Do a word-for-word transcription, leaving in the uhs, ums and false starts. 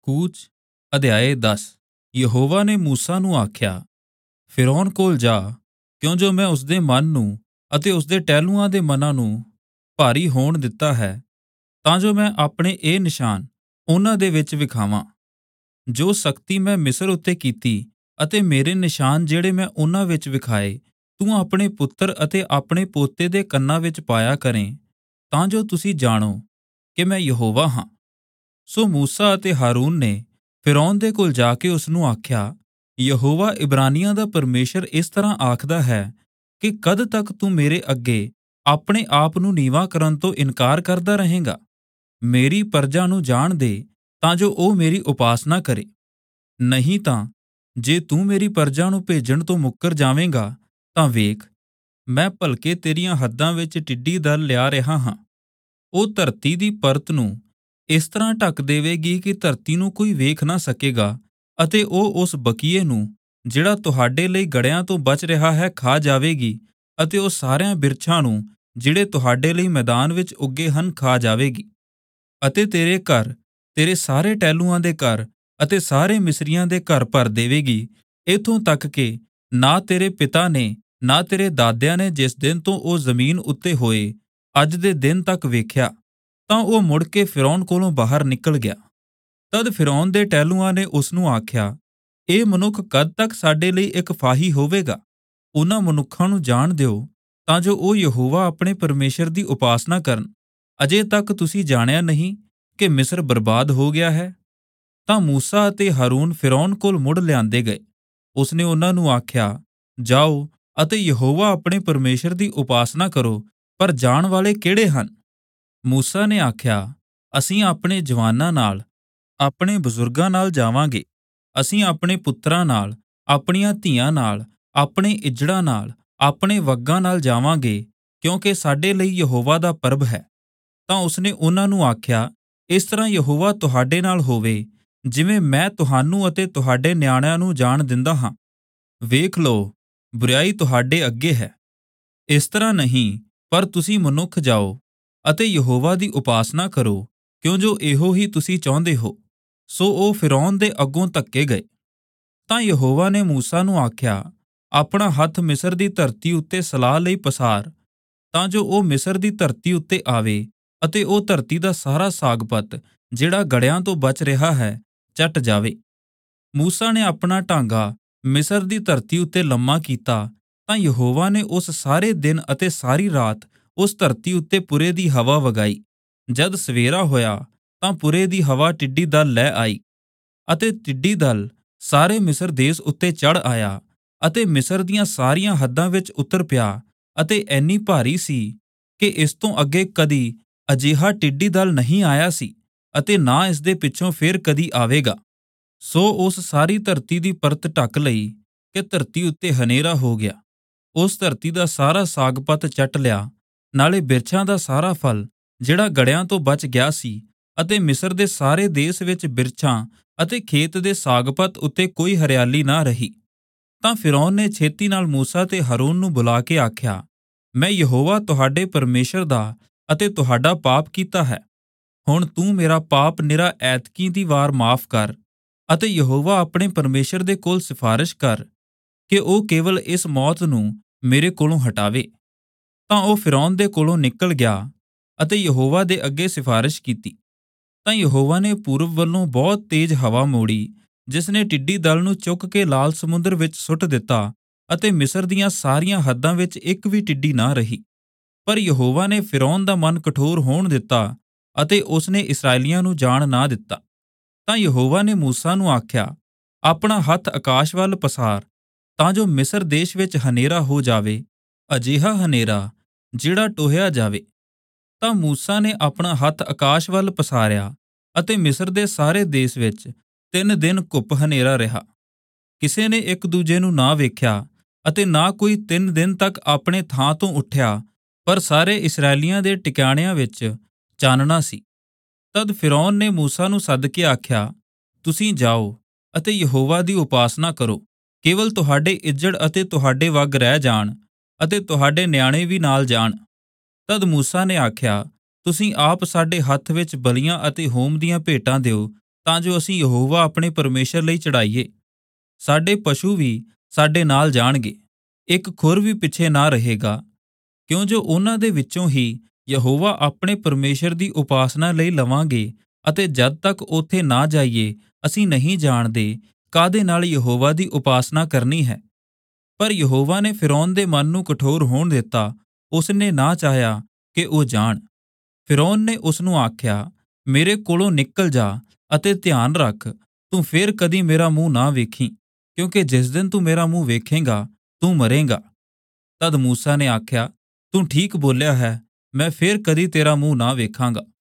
ਕੂਚ ਅਧਿਆਇ ਦਸ। ਯਹੋਵਾ ਨੇ ਮੂਸਾ ਨੂੰ ਆਖਿਆ, ਫਿਰੌਨ ਕੋਲ ਜਾ, ਕਿਉਂ ਜੋ ਮੈਂ ਉਸਦੇ ਮਨ ਨੂੰ ਅਤੇ ਉਸਦੇ ਟਹਿਲੂਆਂ ਦੇ ਮਨਾਂ ਨੂੰ ਭਾਰੀ ਹੋਣ ਦਿੱਤਾ ਹੈ, ਤਾਂ ਜੋ ਮੈਂ ਆਪਣੇ ਇਹ ਨਿਸ਼ਾਨ ਉਹਨਾਂ ਦੇ ਵਿੱਚ ਵਿਖਾਵਾਂ। ਜੋ ਸਖਤੀ ਮੈਂ ਮਿਸਰ ਉੱਤੇ ਕੀਤੀ ਅਤੇ ਮੇਰੇ ਨਿਸ਼ਾਨ ਜਿਹੜੇ ਮੈਂ ਉਹਨਾਂ ਵਿੱਚ ਵਿਖਾਏ, ਤੂੰ ਆਪਣੇ ਪੁੱਤਰ ਅਤੇ ਆਪਣੇ ਪੋਤੇ ਦੇ ਕੰਨਾਂ ਵਿੱਚ ਪਾਇਆ ਕਰੇਂ, ਤਾਂ ਜੋ ਤੁਸੀਂ ਜਾਣੋ ਕਿ ਮੈਂ ਯਹੋਵਾ ਹਾਂ। ਸੋ ਮੂਸਾ ਅਤੇ ਹਾਰੂਨ ਨੇ ਫਿਰੌਨ ਦੇ ਕੋਲ ਜਾ ਕੇ ਉਸਨੂੰ ਆਖਿਆ, ਯਹੋਵਾ ਇਬਰਾਨੀਆਂ ਦਾ ਪਰਮੇਸ਼ਰ ਇਸ ਤਰ੍ਹਾਂ ਆਖਦਾ ਹੈ ਕਿ ਕਦ ਤੱਕ ਤੂੰ ਮੇਰੇ ਅੱਗੇ ਆਪਣੇ ਆਪ ਨੂੰ ਨੀਵਾਂ ਕਰਨ ਤੋਂ ਇਨਕਾਰ ਕਰਦਾ ਰਹੇਂਗਾ। ਮੇਰੀ ਪਰਜਾ ਨੂੰ ਜਾਣ ਦੇ, ਤਾਂ ਜੋ ਉਹ ਮੇਰੀ ਉਪਾਸਨਾ ਕਰੇ। ਨਹੀਂ ਤਾਂ ਜੇ ਤੂੰ ਮੇਰੀ ਪਰਜਾ ਨੂੰ ਭੇਜਣ ਤੋਂ ਮੁੱਕਰ ਜਾਵੇਂਗਾ, ਤਾਂ ਵੇਖ, ਮੈਂ ਭਲਕੇ ਤੇਰੀਆਂ ਹੱਦਾਂ ਵਿੱਚ ਟਿੱਡੀ ਦਲ ਲਿਆ ਰਿਹਾ ਹਾਂ। ਉਹ ਧਰਤੀ ਦੀ ਪਰਤ ਨੂੰ ਇਸ ਤਰ੍ਹਾਂ ਢੱਕ ਦੇਵੇਗੀ ਕਿ ਧਰਤੀ ਨੂੰ ਕੋਈ ਵੇਖ ਨਾ ਸਕੇਗਾ, ਅਤੇ ਉਹ ਉਸ ਬਕੀਏ ਨੂੰ ਜਿਹੜਾ ਤੁਹਾਡੇ ਲਈ ਗੜਿਆਂ ਤੋਂ ਬਚ ਰਿਹਾ ਹੈ ਖਾ ਜਾਵੇਗੀ, ਅਤੇ ਉਹ ਸਾਰਿਆਂ ਬਿਰਛਾਂ ਨੂੰ ਜਿਹੜੇ ਤੁਹਾਡੇ ਲਈ ਮੈਦਾਨ ਵਿੱਚ ਉੱਗੇ ਹਨ ਖਾ ਜਾਵੇਗੀ। ਅਤੇ ਤੇਰੇ ਘਰ, ਤੇਰੇ ਸਾਰੇ ਟਹਿਲੂਆਂ ਦੇ ਘਰ ਅਤੇ ਸਾਰੇ ਮਿਸਰੀਆਂ ਦੇ ਘਰ ਭਰ ਦੇਵੇਗੀ, ਇੱਥੋਂ ਤੱਕ ਕਿ ਨਾ ਤੇਰੇ ਪਿਤਾ ਨੇ ਨਾ ਤੇਰੇ ਦਾਦਿਆਂ ਨੇ ਜਿਸ ਦਿਨ ਤੋਂ ਉਹ ਜ਼ਮੀਨ ਉੱਤੇ ਹੋਏ ਅੱਜ ਦੇ ਦਿਨ ਤੱਕ ਵੇਖਿਆ। ਤਾਂ ਉਹ ਮੁੜ ਕੇ ਫਿਰੌਨ ਕੋਲੋਂ ਬਾਹਰ ਨਿਕਲ ਗਿਆ। ਤਦ ਫਿਰੌਨ ਦੇ ਟਹਿਲੂਆਂ ਨੇ ਉਸਨੂੰ ਆਖਿਆ, ਇਹ ਮਨੁੱਖ ਕਦ ਤੱਕ ਸਾਡੇ ਲਈ ਇੱਕ ਫਾਹੀ ਹੋਵੇਗਾ? ਉਹਨਾਂ ਮਨੁੱਖਾਂ ਨੂੰ ਜਾਣ ਦਿਓ, ਤਾਂ ਜੋ ਉਹ ਯਹੋਵਾ ਆਪਣੇ ਪਰਮੇਸ਼ਰ ਦੀ ਉਪਾਸਨਾ ਕਰਨ। ਅਜੇ ਤੱਕ ਤੁਸੀਂ ਜਾਣਿਆ ਨਹੀਂ ਕਿ ਮਿਸਰ ਬਰਬਾਦ ਹੋ ਗਿਆ ਹੈ। ਤਾਂ ਮੂਸਾ ਅਤੇ ਹਾਰੂਨ ਫਿਰੌਨ ਕੋਲ ਮੁੜ ਲਿਆਂਦੇ ਗਏ। ਉਸਨੇ ਉਹਨਾਂ ਨੂੰ ਆਖਿਆ, ਜਾਓ ਅਤੇ ਯਹੋਵਾ ਆਪਣੇ ਪਰਮੇਸ਼ਰ ਦੀ ਉਪਾਸਨਾ ਕਰੋ, ਪਰ ਜਾਣ ਵਾਲੇ ਕਿਹੜੇ ਹਨ? ਮੂਸਾ ਨੇ ਆਖਿਆ, ਅਸੀਂ ਆਪਣੇ ਜਵਾਨਾਂ ਨਾਲ, ਆਪਣੇ ਬਜ਼ੁਰਗਾਂ ਨਾਲ ਜਾਵਾਂਗੇ। ਅਸੀਂ ਆਪਣੇ ਪੁੱਤਰਾਂ ਨਾਲ, ਆਪਣੀਆਂ ਧੀਆਂ ਨਾਲ, ਆਪਣੇ ਇੱਜੜਾਂ ਨਾਲ, ਆਪਣੇ ਵੱਗਾਂ ਨਾਲ ਜਾਵਾਂਗੇ, ਕਿਉਂਕਿ ਸਾਡੇ ਲਈ ਯਹੋਵਾ ਦਾ ਪਰਬ ਹੈ। ਤਾਂ ਉਸਨੇ ਉਹਨਾਂ ਨੂੰ ਆਖਿਆ, ਇਸ ਤਰ੍ਹਾਂ ਯਹੋਵਾ ਤੁਹਾਡੇ ਨਾਲ ਹੋਵੇ, ਜਿਵੇਂ ਮੈਂ ਤੁਹਾਨੂੰ ਅਤੇ ਤੁਹਾਡੇ ਨਿਆਣਿਆਂ ਨੂੰ ਜਾਣ ਦਿੰਦਾ ਹਾਂ। ਵੇਖ ਲਓ, ਬੁਰਾਈ ਤੁਹਾਡੇ ਅੱਗੇ ਹੈ। ਇਸ ਤਰ੍ਹਾਂ ਨਹੀਂ, ਪਰ ਤੁਸੀਂ ਮਨੁੱਖ ਜਾਓ ਅਤੇ ਯਹੋਵਾ ਦੀ ਉਪਾਸਨਾ ਕਰੋ, ਕਿਉਂ ਜੋ ਇਹੋ ਹੀ ਤੁਸੀਂ ਚਾਹੁੰਦੇ ਹੋ। ਸੋ ਉਹ ਫਿਰੌਨ ਦੇ ਅੱਗੋਂ ਧੱਕੇ ਗਏ। ਤਾਂ ਯਹੋਵਾ ਨੇ ਮੂਸਾ ਨੂੰ ਆਖਿਆ, ਆਪਣਾ ਹੱਥ ਮਿਸਰ ਦੀ ਧਰਤੀ ਉੱਤੇ ਸਲਾਹ ਲਈ ਪਸਾਰ, ਤਾਂ ਜੋ ਉਹ ਮਿਸਰ ਦੀ ਧਰਤੀ ਉੱਤੇ ਆਵੇ, ਅਤੇ ਉਹ ਧਰਤੀ ਦਾ ਸਾਰਾ ਸਾਗਪਤ ਜਿਹੜਾ ਗੜਿਆਂ ਤੋਂ ਬਚ ਰਿਹਾ ਹੈ ਚੱਟ ਜਾਵੇ। ਮੂਸਾ ਨੇ ਆਪਣਾ ਟਾਂਗਾ ਮਿਸਰ ਦੀ ਧਰਤੀ ਉੱਤੇ ਲੰਮਾ ਕੀਤਾ, ਤਾਂ ਯਹੋਵਾ ਨੇ ਉਸ ਸਾਰੇ ਦਿਨ ਅਤੇ ਸਾਰੀ ਰਾਤ ਉਸ ਧਰਤੀ ਉੱਤੇ ਪੁਰੇ ਦੀ ਹਵਾ ਵਗਾਈ। ਜਦ ਸਵੇਰਾ ਹੋਇਆ, ਤਾਂ ਪੁਰੇ ਦੀ ਹਵਾ ਟਿੱਡੀ ਦਲ ਲੈ ਆਈ, ਅਤੇ ਟਿੱਡੀ ਦਲ ਸਾਰੇ ਮਿਸਰ ਦੇਸ਼ ਉੱਤੇ ਚੜ੍ਹ ਆਇਆ, ਅਤੇ ਮਿਸਰ ਦੀਆਂ ਸਾਰੀਆਂ ਹੱਦਾਂ ਵਿੱਚ ਉਤਰ ਪਿਆ, ਅਤੇ ਐਨੀ ਭਾਰੀ ਸੀ ਕਿ ਇਸ ਤੋਂ ਅੱਗੇ ਕਦੀ ਅਜਿਹਾ ਟਿੱਡੀ ਦਲ ਨਹੀਂ ਆਇਆ ਸੀ, ਅਤੇ ਨਾ ਇਸ ਦੇ ਪਿੱਛੋਂ ਫੇਰ ਕਦੀ ਆਵੇਗਾ। ਸੋ ਉਸ ਸਾਰੀ ਧਰਤੀ ਦੀ ਪਰਤ ਢੱਕ ਲਈ ਕਿ ਧਰਤੀ ਉੱਤੇ ਹਨੇਰਾ ਹੋ ਗਿਆ। ਉਸ ਧਰਤੀ ਦਾ ਸਾਰਾ ਸਾਗਪਤ ਚੱਟ ਲਿਆ, ਨਾਲੇ ਬਿਰਛਾਂ ਦਾ ਸਾਰਾ ਫਲ ਜਿਹੜਾ ਗੜਿਆਂ ਤੋਂ ਬਚ ਗਿਆ ਸੀ, ਅਤੇ ਮਿਸਰ ਦੇ ਸਾਰੇ ਦੇਸ਼ ਵਿੱਚ ਬਿਰਛਾਂ ਅਤੇ ਖੇਤ ਦੇ ਸਾਗਪਤ ਉੱਤੇ ਕੋਈ ਹਰਿਆਲੀ ਨਾ ਰਹੀ। ਤਾਂ ਫਿਰੌਨ ਨੇ ਛੇਤੀ ਨਾਲ ਮੂਸਾ ਤੇ ਹਾਰੂਨ ਨੂੰ ਬੁਲਾ ਕੇ ਆਖਿਆ, ਮੈਂ ਯਹੋਵਾ ਤੁਹਾਡੇ ਪਰਮੇਸ਼ਰ ਦਾ ਅਤੇ ਤੁਹਾਡਾ ਪਾਪ ਕੀਤਾ ਹੈ। ਹੁਣ ਤੂੰ ਮੇਰਾ ਪਾਪ ਨਿਰਾ ਐਤਕੀ ਦੀ ਵਾਰ ਮਾਫ਼ ਕਰ, ਅਤੇ ਯਹੋਵਾ ਆਪਣੇ ਪਰਮੇਸ਼ਰ ਦੇ ਕੋਲ ਸਿਫਾਰਿਸ਼ ਕਰ ਕਿ ਉਹ ਕੇਵਲ ਇਸ ਮੌਤ ਨੂੰ ਮੇਰੇ ਕੋਲੋਂ ਹਟਾਵੇ। ਤਾਂ ਉਹ ਫਿਰੌਨ ਦੇ ਕੋਲੋਂ ਨਿਕਲ ਗਿਆ ਅਤੇ ਯਹੋਵਾ ਦੇ ਅੱਗੇ ਸਿਫਾਰਿਸ਼ ਕੀਤੀ। ਤਾਂ ਯਹੋਵਾ ਨੇ ਪੂਰਬ ਵੱਲੋਂ ਬਹੁਤ ਤੇਜ਼ ਹਵਾ ਮੋੜੀ, ਜਿਸ ਨੇ ਟਿੱਡੀ ਦਲ ਨੂੰ ਚੁੱਕ ਕੇ ਲਾਲ ਸਮੁੰਦਰ ਵਿੱਚ ਸੁੱਟ ਦਿੱਤਾ, ਅਤੇ ਮਿਸਰ ਦੀਆਂ ਸਾਰੀਆਂ ਹੱਦਾਂ ਵਿੱਚ ਇੱਕ ਵੀ ਟਿੱਡੀ ਨਾ ਰਹੀ। ਪਰ ਯਹੋਵਾ ਨੇ ਫਿਰੌਨ ਦਾ ਮਨ ਕਠੋਰ ਹੋਣ ਦਿੱਤਾ, ਅਤੇ ਉਸਨੇ ਇਸਰਾਏਲੀਆਂ ਨੂੰ ਜਾਣ ਨਾ ਦਿੱਤਾ। ਤਾਂ ਯਹੋਵਾ ਨੇ ਮੂਸਾ ਨੂੰ ਆਖਿਆ, ਆਪਣਾ ਹੱਥ ਆਕਾਸ਼ ਵੱਲ ਪਸਾਰ, ਤਾਂ ਜੋ ਮਿਸਰ ਦੇਸ਼ ਵਿੱਚ ਹਨੇਰਾ ਹੋ ਜਾਵੇ, ਅਜਿਹਾ ਹਨੇਰਾ ਜਿਹੜਾ ਟੋਹਿਆ ਜਾਵੇ। ਤਾਂ ਮੂਸਾ ਨੇ ਆਪਣਾ ਹੱਥ ਆਕਾਸ਼ ਵੱਲ ਪਸਾਰਿਆ, ਅਤੇ ਮਿਸਰ ਦੇ ਸਾਰੇ ਦੇਸ਼ ਵਿੱਚ ਤਿੰਨ ਦਿਨ ਘੁੱਪ ਹਨੇਰਾ ਰਿਹਾ। ਕਿਸੇ ਨੇ ਇੱਕ ਦੂਜੇ ਨੂੰ ਨਾ ਵੇਖਿਆ, ਅਤੇ ਨਾ ਕੋਈ ਤਿੰਨ ਦਿਨ ਤੱਕ ਆਪਣੇ ਥਾਂ ਤੋਂ ਉੱਠਿਆ, ਪਰ ਸਾਰੇ ਇਸਰਾਏਲੀਆਂ ਦੇ ਟਿਕਾਣਿਆਂ ਵਿੱਚ ਚਾਨਣਾ ਸੀ। ਤਦ ਫਿਰੌਨ ਨੇ ਮੂਸਾ ਨੂੰ ਸੱਦ ਕੇ ਆਖਿਆ, ਤੁਸੀਂ ਜਾਓ ਅਤੇ ਯਹੋਵਾ ਦੀ ਉਪਾਸਨਾ ਕਰੋ, ਕੇਵਲ ਤੁਹਾਡੇ ਇੱਜੜ ਅਤੇ ਤੁਹਾਡੇ ਵੱਗ ਰਹਿ ਜਾਣ, ਅਤੇ ਤੁਹਾਡੇ ਨਿਆਣੇ ਵੀ ਨਾਲ ਜਾਣ। ਤਦ ਮੂਸਾ ਨੇ ਆਖਿਆ, ਤੁਸੀਂ ਆਪ ਸਾਡੇ ਹੱਥ ਵਿੱਚ ਬਲੀਆਂ ਅਤੇ ਹੋਮ ਦੀਆਂ ਭੇਟਾਂ ਦਿਓ, ਤਾਂ ਜੋ ਅਸੀਂ ਯਹੋਵਾ ਆਪਣੇ ਪਰਮੇਸ਼ਰ ਲਈ ਚੜਾਈਏ। ਸਾਡੇ ਪਸ਼ੂ ਵੀ ਸਾਡੇ ਨਾਲ ਜਾਣਗੇ, ਇੱਕ ਖੁਰ ਵੀ ਪਿੱਛੇ ਨਾ ਰਹੇਗਾ, ਕਿਉਂ ਜੋ ਉਹਨਾਂ ਦੇ ਵਿੱਚੋਂ ਹੀ ਯਹੋਵਾ ਆਪਣੇ ਪਰਮੇਸ਼ਰ ਦੀ ਉਪਾਸਨਾ ਲਈ ਲਵਾਂਗੇ। ਅਤੇ ਜਦ ਤੱਕ ਉੱਥੇ ਨਾ ਜਾਈਏ, ਅਸੀਂ ਨਹੀਂ ਜਾਣਦੇ ਕਾਹਦੇ ਨਾਲ ਯਹੋਵਾ ਦੀ ਉਪਾਸਨਾ ਕਰਨੀ ਹੈ। ਪਰ ਯਹੋਵਾ ਨੇ ਫਿਰੌਨ ਦੇ ਮਨ ਨੂੰ ਕਠੋਰ ਹੋਣ ਦਿੱਤਾ, ਉਸਨੇ ਨਾ ਚਾਹਿਆ ਕਿ ਉਹ ਜਾਣ। ਫਿਰੌਨ ਨੇ ਉਸਨੂੰ ਆਖਿਆ, ਮੇਰੇ ਕੋਲੋਂ ਨਿਕਲ ਜਾ ਅਤੇ ਧਿਆਨ ਰੱਖ, ਤੂੰ ਫੇਰ ਕਦੀ ਮੇਰਾ ਮੂੰਹ ਨਾ ਵੇਖੀ, ਕਿਉਂਕਿ ਜਿਸ ਦਿਨ ਤੂੰ ਮੇਰਾ ਮੂੰਹ ਵੇਖੇਂਗਾ ਤੂੰ ਮਰੇਂਗਾ। ਤਦ ਮੂਸਾ ਨੇ ਆਖਿਆ, ਤੂੰ ਠੀਕ ਬੋਲਿਆ ਹੈ, ਮੈਂ ਫੇਰ ਕਦੀ ਤੇਰਾ ਮੂੰਹ ਨਾ ਵੇਖਾਂਗਾ।